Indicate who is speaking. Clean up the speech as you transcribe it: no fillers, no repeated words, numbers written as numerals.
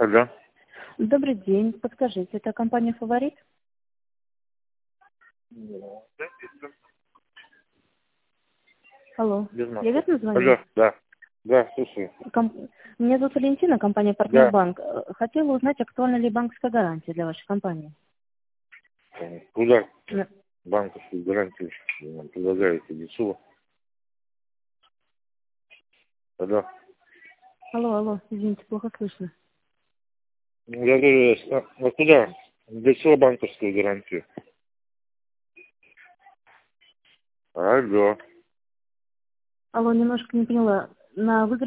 Speaker 1: Алло.
Speaker 2: Добрый день. Подскажите, это компания «Фаворит»? Алло.
Speaker 1: Без
Speaker 2: Я
Speaker 1: маски.
Speaker 2: верно звоню?
Speaker 1: Алло, да. Да, слушай.
Speaker 2: Меня зовут Валентина, компания «Партнер
Speaker 1: Да.
Speaker 2: Банк». Хотела узнать, актуальна ли банковская гарантия для вашей компании.
Speaker 1: Куда
Speaker 2: Да.
Speaker 1: банковскую гарантию нам предлагаете лицо? Алло.
Speaker 2: Алло, извините, плохо слышно.
Speaker 1: Я говорю, куда? Для чего банковскую гарантию? Алло.
Speaker 2: Алло, немножко не поняла. На